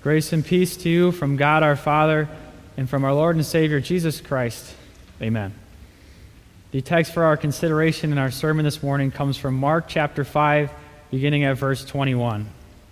Grace and peace to you from God our Father and from our Lord and Savior Jesus Christ. Amen. The text for our consideration in our sermon this morning comes from Mark chapter 5, beginning at verse 21.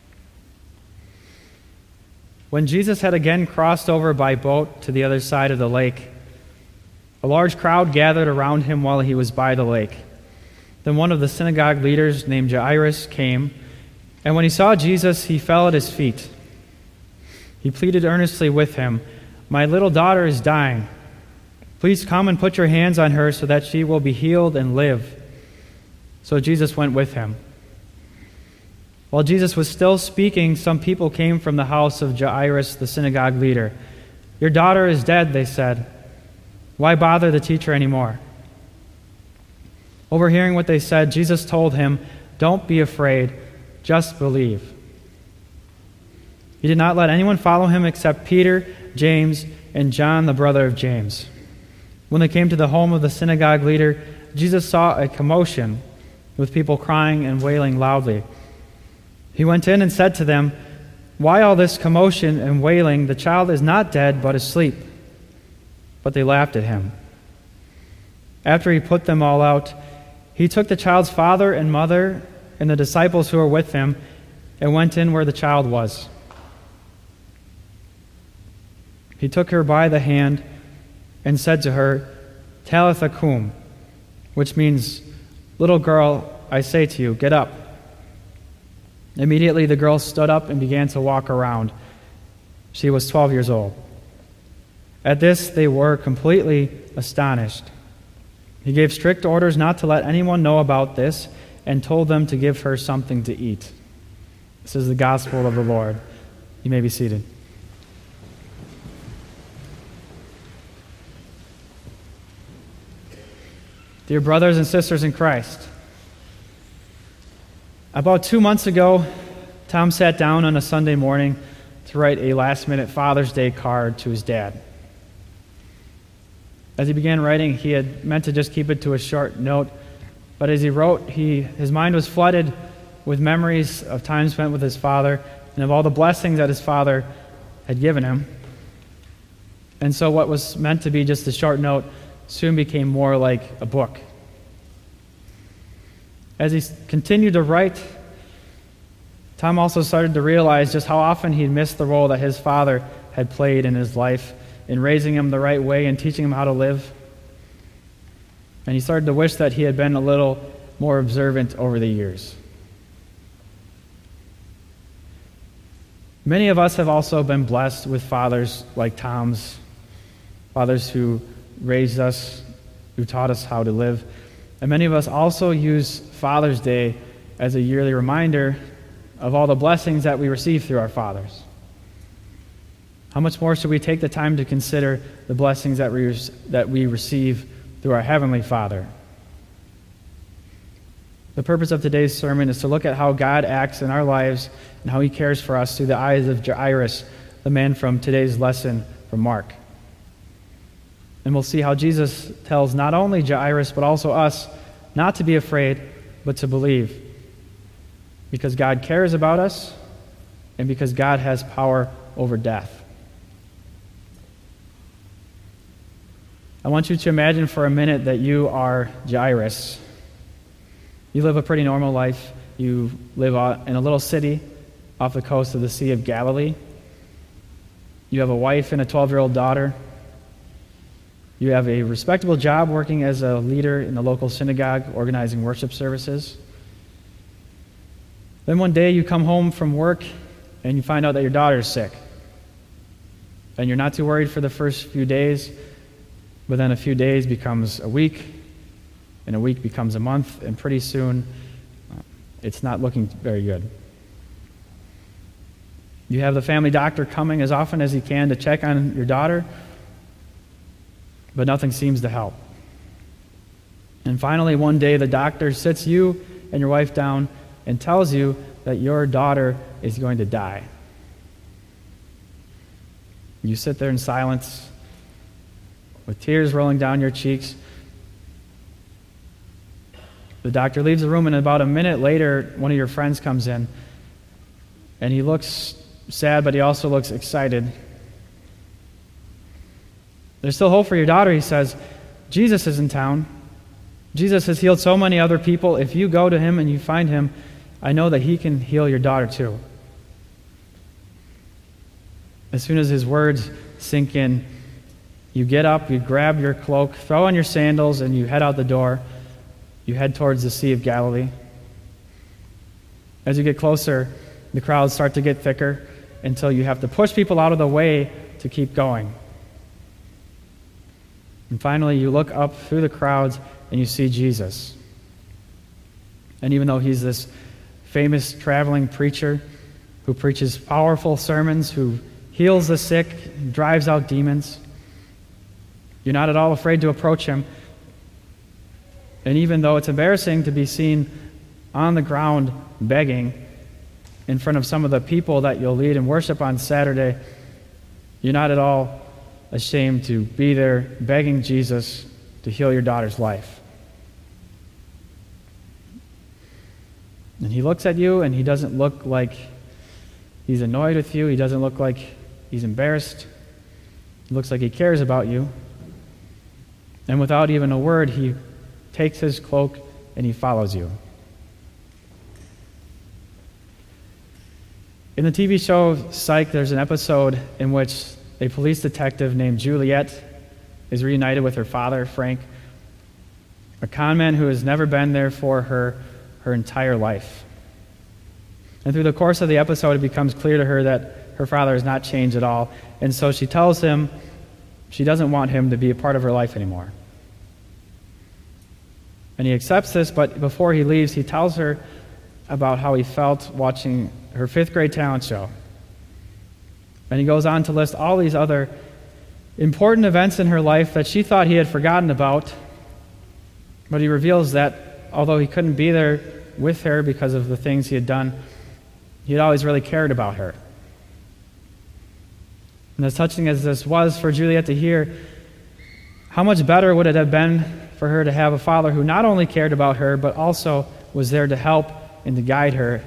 When Jesus had again crossed over by boat to the other side of the lake, a large crowd gathered around him while he was by the lake. Then one of the synagogue leaders named Jairus came, and when he saw Jesus, he fell at his feet. He pleaded earnestly with him, "My little daughter is dying. Please come and put your hands on her so that she will be healed and live." So Jesus went with him. While Jesus was still speaking, some people came from the house of Jairus, the synagogue leader. "Your daughter is dead," they said. "Why bother the teacher anymore?" Overhearing what they said, Jesus told him, "Don't be afraid, just believe." He did not let anyone follow him except Peter, James, and John, the brother of James. When they came to the home of the synagogue leader, Jesus saw a commotion with people crying and wailing loudly. He went in and said to them, "Why all this commotion and wailing? The child is not dead, but asleep." But they laughed at him. After he put them all out, he took the child's father and mother and the disciples who were with him and went in where the child was. He took her by the hand and said to her, "Talitha cum," which means, "Little girl, I say to you, get up." Immediately the girl stood up and began to walk around. She was 12 years old. At this they were completely astonished. He gave strict orders not to let anyone know about this and told them to give her something to eat. This is the gospel of the Lord. You may be seated. Dear brothers and sisters in Christ, about 2 months ago, Tom sat down on a Sunday morning to write a last-minute Father's Day card to his dad. As he began writing, he had meant to just keep it to a short note, but as he wrote, his mind was flooded with memories of time spent with his father and of all the blessings that his father had given him. And so what was meant to be just a short note soon became more like a book. As he continued to write, Tom also started to realize just how often he'd missed the role that his father had played in his life in raising him the right way and teaching him how to live. And he started to wish that he had been a little more observant over the years. Many of us have also been blessed with fathers like Tom's, fathers who raised us, who taught us how to live. And many of us also use Father's Day as a yearly reminder of all the blessings that we receive through our fathers. How much more should we take the time to consider the blessings that we receive through our Heavenly Father? The purpose of today's sermon is to look at how God acts in our lives and how He cares for us through the eyes of Jairus, the man from today's lesson from Mark. And we'll see how Jesus tells not only Jairus, but also us not to be afraid, but to believe. Because God cares about us, and because God has power over death. I want you to imagine for a minute that you are Jairus. You live a pretty normal life. You live in a little city off the coast of the Sea of Galilee. You have a wife and a 12-year-old daughter. You have a respectable job working as a leader in the local synagogue, organizing worship services. Then one day you come home from work and you find out that your daughter is sick. And you're not too worried for the first few days, but then a few days becomes a week, and a week becomes a month, and pretty soon it's not looking very good. You have the family doctor coming as often as he can to check on your daughter, but nothing seems to help. And finally, one day, the doctor sits you and your wife down and tells you that your daughter is going to die. You sit there in silence, with tears rolling down your cheeks. The doctor leaves the room, and about a minute later, one of your friends comes in, and he looks sad, but he also looks excited. There's still hope for your daughter, he says. Jesus is in town. Jesus has healed so many other people. If you go to him and you find him, I know that he can heal your daughter too. As soon as his words sink in, you get up, you grab your cloak, throw on your sandals, and you head out the door. You head towards the Sea of Galilee. As you get closer, the crowds start to get thicker until you have to push people out of the way to keep going. And finally, you look up through the crowds and you see Jesus. And even though he's this famous traveling preacher who preaches powerful sermons, who heals the sick, drives out demons, you're not at all afraid to approach him. And even though it's embarrassing to be seen on the ground begging in front of some of the people that you'll lead in worship on Saturday, you're not at all ashamed to be there begging Jesus to heal your daughter's life. And he looks at you, and he doesn't look like he's annoyed with you. He doesn't look like he's embarrassed. He looks like he cares about you. And without even a word, he takes his cloak and he follows you. In the TV show Psych, there's an episode in which a police detective named Juliet is reunited with her father, Frank, a con man who has never been there for her entire life. And through the course of the episode, it becomes clear to her that her father has not changed at all. And so she tells him she doesn't want him to be a part of her life anymore. And he accepts this, but before he leaves, he tells her about how he felt watching her 5th grade talent show. And he goes on to list all these other important events in her life that she thought he had forgotten about. But he reveals that although he couldn't be there with her because of the things he had done, he had always really cared about her. And as touching as this was for Juliet to hear, how much better would it have been for her to have a father who not only cared about her, but also was there to help and to guide her.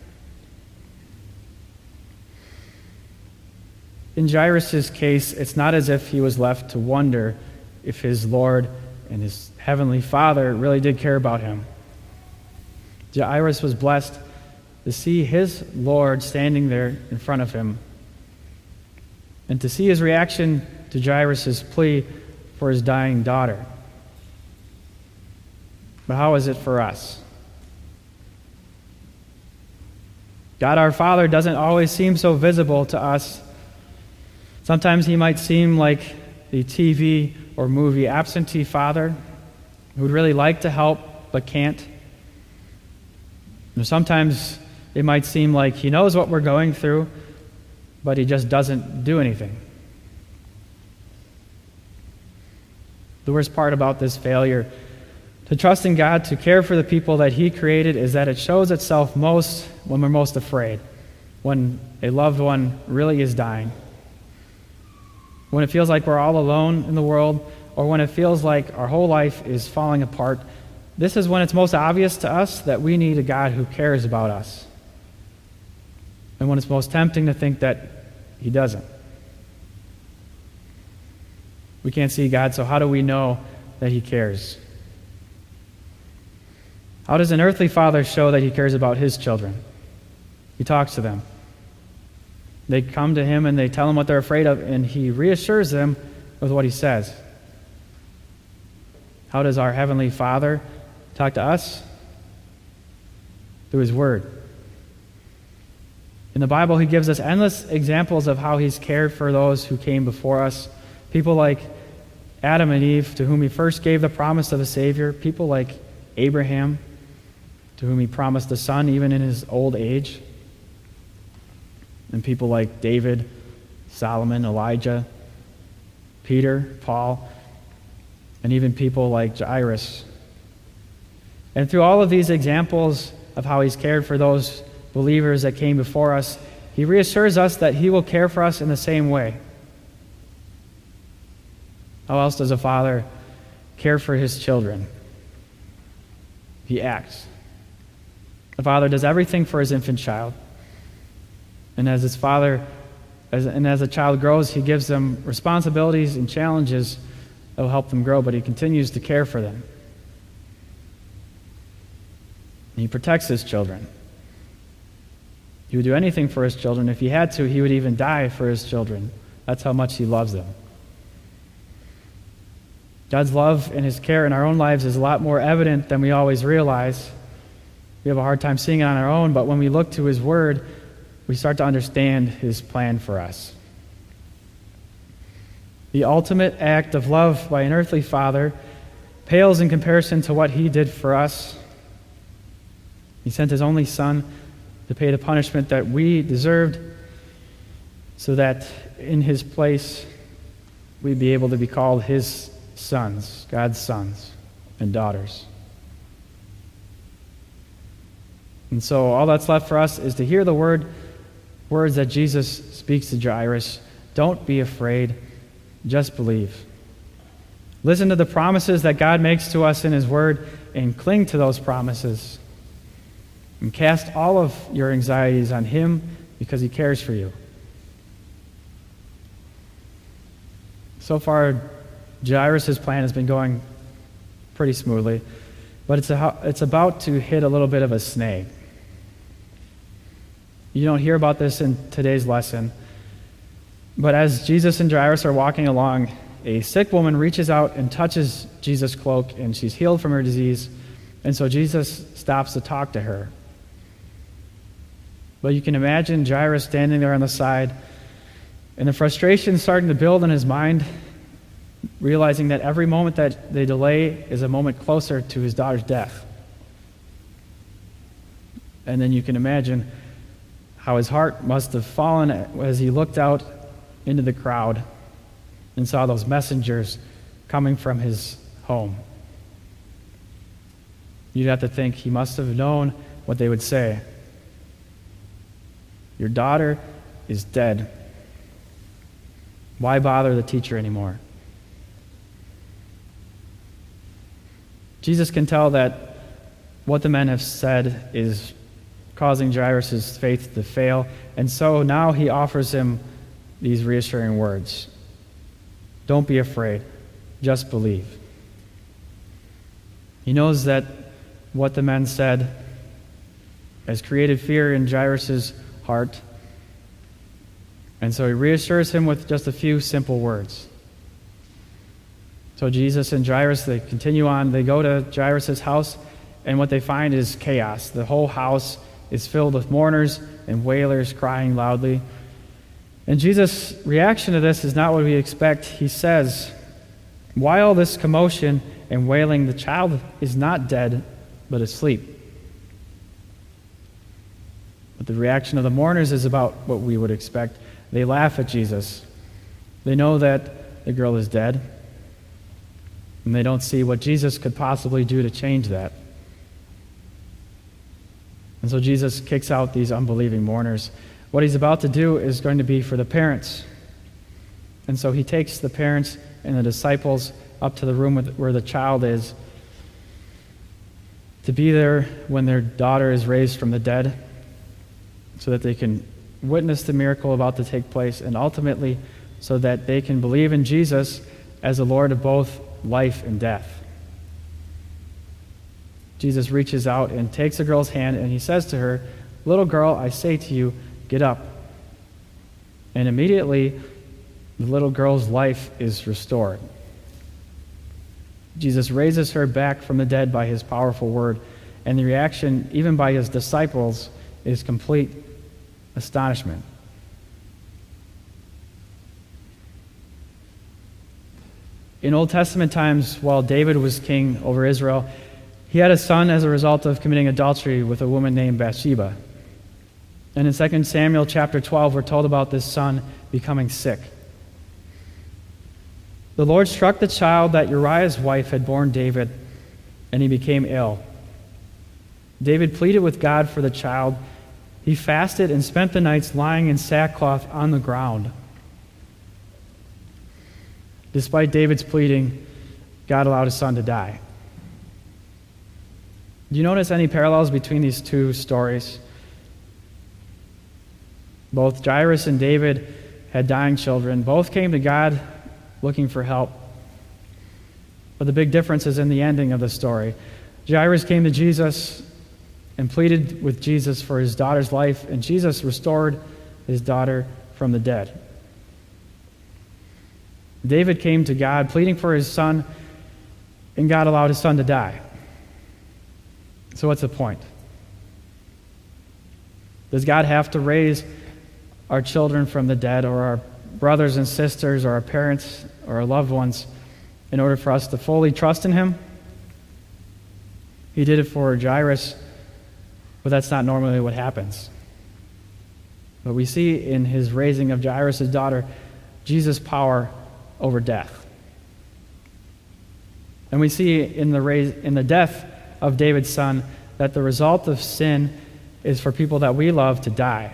In Jairus' case, it's not as if he was left to wonder if his Lord and his heavenly Father really did care about him. Jairus was blessed to see his Lord standing there in front of him and to see his reaction to Jairus' plea for his dying daughter. But how is it for us? God our Father doesn't always seem so visible to us. Sometimes he might seem like the TV or movie absentee father who would really like to help but can't. And sometimes it might seem like he knows what we're going through, but he just doesn't do anything. The worst part about this failure to trust in God to care for the people that he created is that it shows itself most when we're most afraid, when a loved one really is dying, when it feels like we're all alone in the world, or when it feels like our whole life is falling apart. This is when it's most obvious to us that we need a God who cares about us, and when it's most tempting to think that he doesn't. We can't see God, so how do we know that he cares? How does an earthly father show that he cares about his children? He talks to them. They come to him and they tell him what they're afraid of, and he reassures them with what he says. How does our Heavenly Father talk to us? Through his Word. In the Bible, he gives us endless examples of how he's cared for those who came before us. People like Adam and Eve, to whom he first gave the promise of a Savior. People like Abraham, to whom he promised a son even in his old age. And people like David, Solomon, Elijah, Peter, Paul, and even people like Jairus. And through all of these examples of how he's cared for those believers that came before us, he reassures us that he will care for us in the same way. How else does a father care for his children? He acts. The father does everything for his infant child. And as his father, as a child grows, he gives them responsibilities and challenges that will help them grow, but he continues to care for them. And he protects his children. He would do anything for his children. If he had to, he would even die for his children. That's how much he loves them. God's love and his care in our own lives is a lot more evident than we always realize. We have a hard time seeing it on our own, but when we look to his word, we start to understand his plan for us. The ultimate act of love by an earthly father pales in comparison to what he did for us. He sent his only son to pay the punishment that we deserved so that in his place we'd be able to be called his sons, God's sons and daughters. And so all that's left for us is to hear the words that Jesus speaks to Jairus. Don't be afraid, just believe. Listen to the promises that God makes to us in his word and cling to those promises. And cast all of your anxieties on him because he cares for you. So far, Jairus' plan has been going pretty smoothly, but it's about to hit a little bit of a snag. You don't hear about this in today's lesson, but as Jesus and Jairus are walking along, a sick woman reaches out and touches Jesus' cloak, and she's healed from her disease, and so Jesus stops to talk to her. But you can imagine Jairus standing there on the side, and the frustration starting to build in his mind, realizing that every moment that they delay is a moment closer to his daughter's death. And then you can imagine how his heart must have fallen as he looked out into the crowd and saw those messengers coming from his home. You'd have to think he must have known what they would say. Your daughter is dead. Why bother the teacher anymore? Jesus can tell that what the men have said is causing Jairus' faith to fail, and so now he offers him these reassuring words. Don't be afraid, just believe. He knows that what the men said has created fear in Jairus' heart, and so he reassures him with just a few simple words. So Jesus and Jairus, they continue on. They go to Jairus' house, and what they find is chaos. The whole house is filled with mourners and wailers crying loudly. And Jesus' reaction to this is not what we expect. He says, "Why all this commotion and wailing? The child is not dead, but asleep." But the reaction of the mourners is about what we would expect. They laugh at Jesus. They know that the girl is dead, and they don't see what Jesus could possibly do to change that. And so Jesus kicks out these unbelieving mourners. What he's about to do is going to be for the parents. And so he takes the parents and the disciples up to the room where the child is to be there when their daughter is raised from the dead so that they can witness the miracle about to take place, and ultimately so that they can believe in Jesus as the Lord of both life and death. Jesus reaches out and takes the girl's hand, and he says to her, "Little girl, I say to you, get up." And immediately, the little girl's life is restored. Jesus raises her back from the dead by his powerful word, and the reaction, even by his disciples, is complete astonishment. In Old Testament times, while David was king over Israel, he had a son as a result of committing adultery with a woman named Bathsheba. And in 2 Samuel chapter 12, we're told about this son becoming sick. The Lord struck the child that Uriah's wife had borne David, and he became ill. David pleaded with God for the child. He fasted and spent the nights lying in sackcloth on the ground. Despite David's pleading, God allowed his son to die. Do you notice any parallels between these two stories? Both Jairus and David had dying children. Both came to God looking for help. But the big difference is in the ending of the story. Jairus came to Jesus and pleaded with Jesus for his daughter's life, and Jesus restored his daughter from the dead. David came to God pleading for his son, and God allowed his son to die. So what's the point? Does God have to raise our children from the dead, or our brothers and sisters, or our parents, or our loved ones, in order for us to fully trust in him? He did it for Jairus, but that's not normally what happens. But we see in his raising of Jairus' daughter, Jesus' power over death. And we see in the death of David's son that the result of sin is for people that we love to die.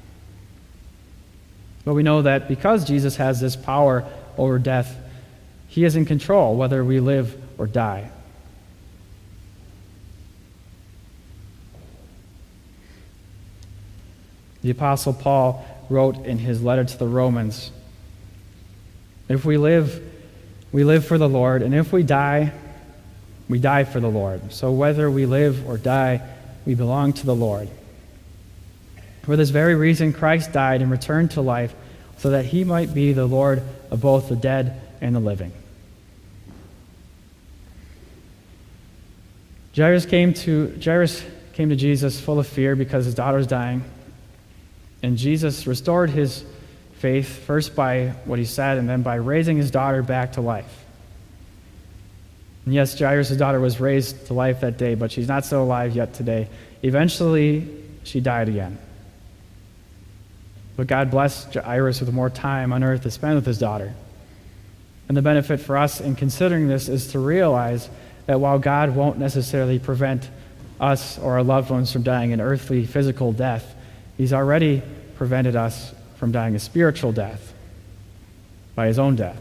But we know that because Jesus has this power over death, he is in control whether we live or die. The Apostle Paul wrote in his letter to the Romans, if we live for the Lord, and if we die for the Lord. So whether we live or die, we belong to the Lord. For this very reason, Christ died and returned to life, so that he might be the Lord of both the dead and the living. Jairus came to Jesus full of fear because his daughter was dying. And Jesus restored his faith, first by what he said, and then by raising his daughter back to life. And yes, Jairus' daughter was raised to life that day, but she's not still alive yet today. Eventually, she died again. But God blessed Jairus with more time on earth to spend with his daughter. And the benefit for us in considering this is to realize that while God won't necessarily prevent us or our loved ones from dying an earthly, physical death, he's already prevented us from dying a spiritual death by his own death.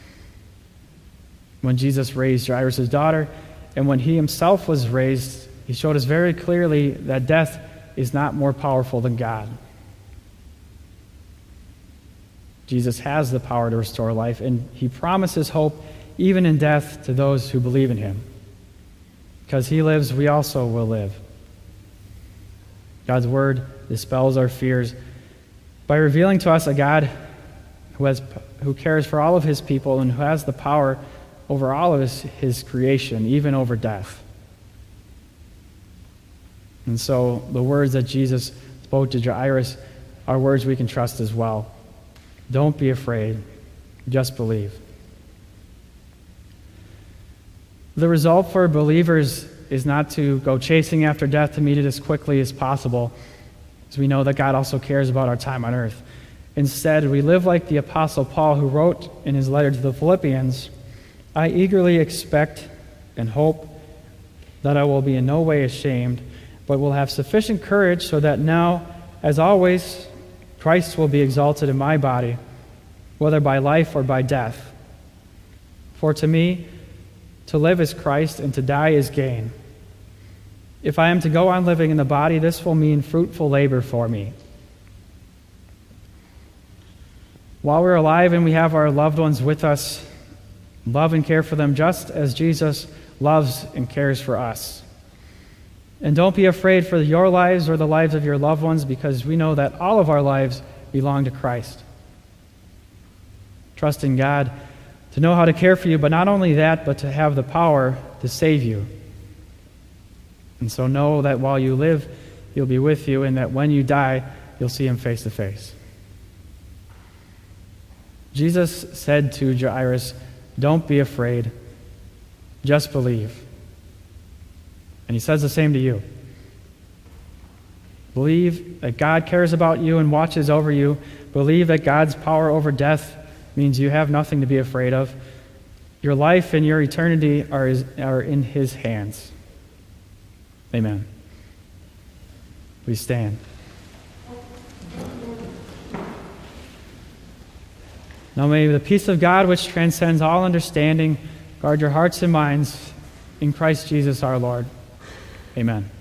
When Jesus raised Jairus' daughter, and when he himself was raised, he showed us very clearly that death is not more powerful than God. Jesus has the power to restore life, and he promises hope even in death to those who believe in him. Because he lives, we also will live. God's word dispels our fears by revealing to us a God who cares for all of his people and who has the power over all of his creation, even over death. And so the words that Jesus spoke to Jairus are words we can trust as well. Don't be afraid, just believe. The result for believers is not to go chasing after death to meet it as quickly as possible, as we know that God also cares about our time on earth. Instead, we live like the Apostle Paul, who wrote in his letter to the Philippians, I eagerly expect and hope that I will be in no way ashamed, but will have sufficient courage so that now, as always, Christ will be exalted in my body, whether by life or by death. For to me, to live is Christ, and to die is gain. If I am to go on living in the body, this will mean fruitful labor for me. While we're alive and we have our loved ones with us, love and care for them just as Jesus loves and cares for us. And don't be afraid for your lives or the lives of your loved ones, because we know that all of our lives belong to Christ. Trust in God to know how to care for you, but not only that, but to have the power to save you. And so know that while you live, he'll be with you, and that when you die, you'll see him face to face. Jesus said to Jairus, don't be afraid, just believe. And he says the same to you. Believe that God cares about you and watches over you. Believe that God's power over death means you have nothing to be afraid of. Your life and your eternity are in his hands. Amen. We stand. Now may the peace of God, which transcends all understanding, guard your hearts and minds in Christ Jesus our Lord. Amen.